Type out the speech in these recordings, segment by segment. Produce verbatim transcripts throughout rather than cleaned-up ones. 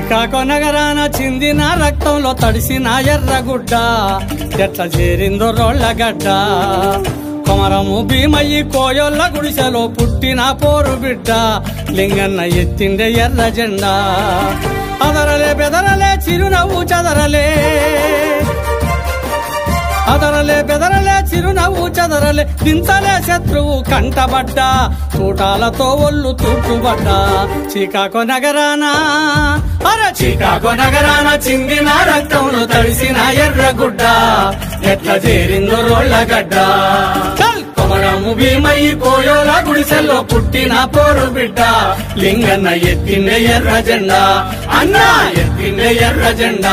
శ్రీకాకుళం నగరాన చిందిన రక్తంలో తడిసిన ఎర్రగుడ్డ ఎట్లా చేరిందో రోళ్లగడ్డ కొమరము భీమయ్యి కోయొల్ల గుడిసెలో పుట్టిన పోరు బిడ్డ లింగన్న ఎత్తిండే ఎర్ర జెండా అదరలే బెదరలే చిరునవ్వు చదరలే అదరలే బెదరలే చిరునవ్వు చదరలే దించలే శత్రువు కంటబడ్డా తూటాలతో ఒళ్ళు తూటుబడ్డా శ్రీకాకుళం నగరాన అరే శ్రీకాకుళం నగరాన చిందిన రక్తంలో తడిసిన ఎర్రగుడ్డ ఎట్లా చేరిందో రోళ్లగడ్డ కొమరము భీమయ్యి కోయోల గుడిసెల్లో పుట్టిన పోరు బిడ్డ లింగన్న ఎత్తిండే ఎర్ర జెండా అన్నా ఎత్తిండే ఎర్ర జెండా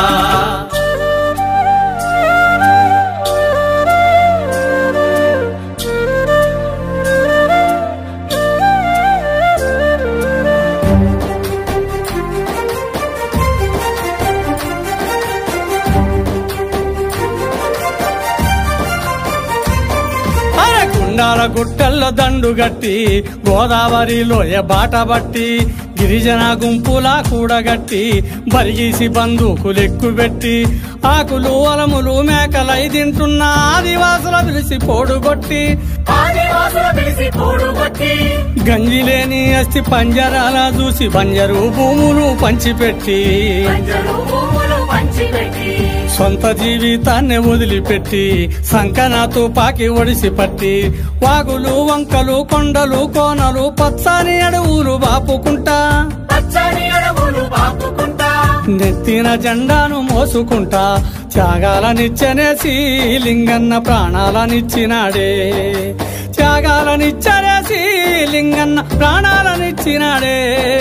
కొండాల గుట్టల్లో దండుగట్టి గోదావరిలోయ బాట బట్టి గిరిజన గుంపులా కూడగట్టి బరిగీసి బందూకులెక్కు పెట్టి ఆకులు అలములు మేకలై తింటున్న ఆదివాసుల పిలిసి పోడుగొట్టి గంజిలేని అస్థి పంజరాల చూసి బంజరు భూములు పంచిపెట్టి సొంత జీవితాన్ని వదిలిపెట్టి సంకన తుపాకి ఒడిసి పట్టి వాగులు వంకలు కొండలు కోనలు పచ్చని అడవులు బాపుకుంటా నెత్తిన జెండాను మోసుకుంటా త్యాగాలనిచ్చనేసి లింగన్న ప్రాణాలనిచ్చినాడే త్యాగాలనిచ్చనేసి లింగన్న ప్రాణాలనిచ్చినాడే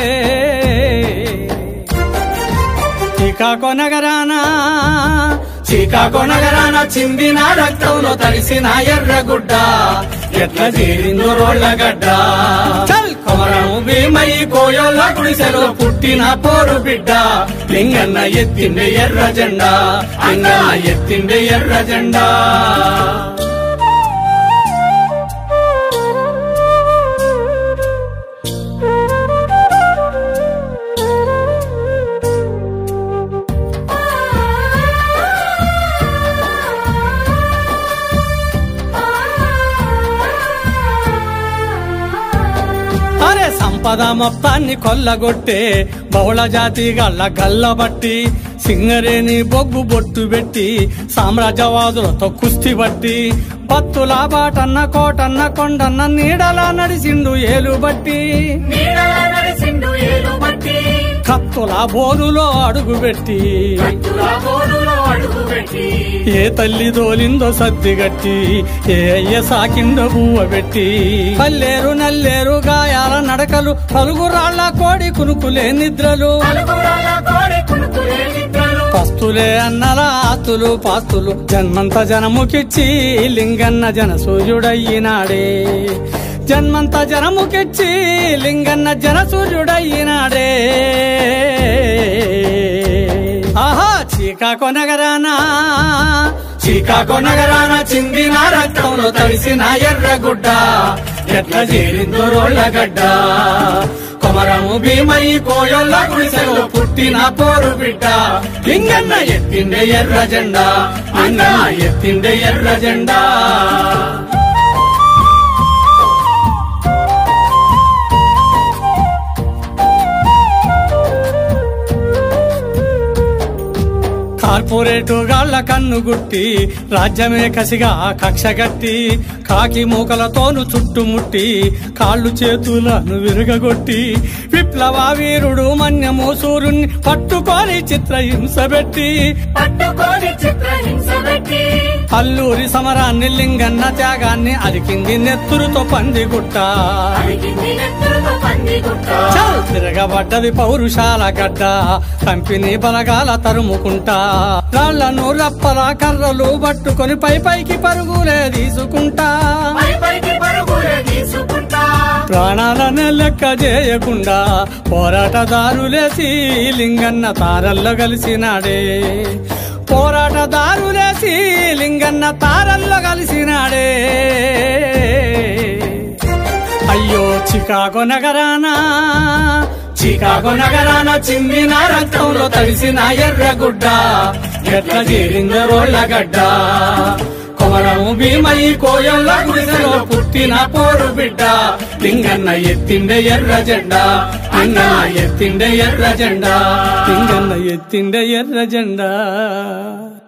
శ్రీకాకుళం నగరాన శ్రీకాకుళం నగరాన చిందిన రక్తంలో తడిసిన ఎర్రగుడ్డ ఎట్లా చేరిందో రోళ్లగడ్డ కొమరము భీమయ్యి కోయోల గుడిసెలో పుట్టిన పోరు బిడ్డ లింగన్న ఎత్తిండే ఎర్ర జెండా అన్న ఎత్తిండే ఎర్ర జెండా సంపద మొత్తాన్ని కొల్లగొట్టే బహుళ జాతి గళ్ళ గల్లబట్టి సింగరేని బొగ్గు బొట్టు పెట్టి సామ్రాజ్యవాదులతో కుస్తీ బట్టి పత్తుల బాటన్న కోటన్న కొండన్న నీడలా నడిసిండు ఏలుబట్టి కత్తుల బోరులో అడుగుపెట్టి ఏ తల్లి దోలిందో సద్దిగట్టి ఏ అయ్య సాకిందో బువ్వ పెట్టి పల్లేరు నల్లేరు గాయాల నడకలు పలుగురాళ్ల కోడి కునుకులే నిద్రలు పస్తులే అన్నల ఆస్తులు పాస్తులు జన్మంత జనముకిచ్చి లింగన్న జన సూర్యుడయ్యినాడే జన్మంత జనముకిచ్చి లింగన్న జన సూర్యుడయ్యినాడే ఆహా శ్రీకాకుళం నగరాన శ్రీకాకుళం నగరాన చిందిన రక్తంలో తడిసిన ఎర్రగుడ్డ ఎట్లా చేరిందో రోళ్లగడ్డ కొమరము భీమయ్యి కోయోల గుడిసెలో పుట్టిన పోరు బిడ్డ లింగన్న ఎత్తిండే ఎర్ర జెండా అన్న ఎత్తిండే ఎర్ర జెండా కార్పొరేటు గాళ్ల కన్ను గుట్టి రాజ్యమే కసిగా కక్షగట్టి కాకి మూకలతోను చుట్టుముట్టి కాళ్ళు చేతులను విరగగొట్టి విప్లవ వీరుడు మన్యము సూర్యుని పట్టుకొని చిత్రహింస పెట్టి అల్లూరి సమరాన్ని లింగన్న త్యాగాన్ని అలికింది నెత్తురుతో పందిగుట్ట తిరగబడ్డది పౌరుషాల గడ్డ కంపెనీ బలగాల తరుముకుంటా రాళ్లను రప్పల కర్రలు పట్టుకొని పై పైకి పరుగులే తీసుకుంటా ప్రాణాలనే లెక్క చేయకుండా పోరాటదారులేసి లింగన్న తారల్లో కలిసినాడే పోరాటదారులేసి లింగన్న తారల్లో కలిసినాడే అయ్యో చికాగో నగరాన చికాగో నగరాన చిందిన రక్తంలో తడిసిన ఎర్రగుడ్డ ఎట్ల చేరింద రోళ్లగడ్డ కొమరము భీమయి కోయల్ల గుడిసెలో పుట్టిన పోరు బిడ్డ లింగన్న ఎత్తిండే ఎర్ర జెండా అన్న ఎత్తిండే ఎర్ర జెండా లింగన్న ఎత్తిండే ఎర్ర జెండా